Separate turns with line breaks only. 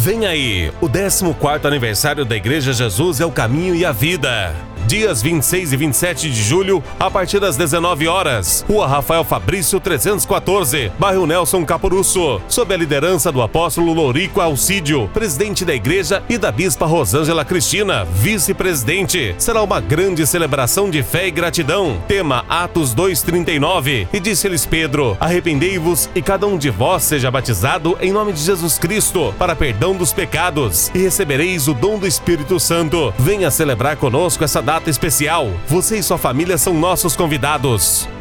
Vem aí, o 14º aniversário da Igreja Jesus é o Caminho e a Vida. Dias 26 e 27 de julho, a partir das 19 horas, Rua Rafael Fabrício 314, bairro Nelson Caporusso, sob a liderança do apóstolo Lourico Alcídio, presidente da igreja, e da bispa Rosângela Cristina, vice-presidente. Será uma grande celebração de fé e gratidão. Tema Atos 2:39. E disse-lhes Pedro: arrependei-vos e cada um de vós seja batizado em nome de Jesus Cristo, para perdão dos pecados, e recebereis o dom do Espírito Santo. Venha celebrar conosco essa data especial. Você e sua família são nossos convidados.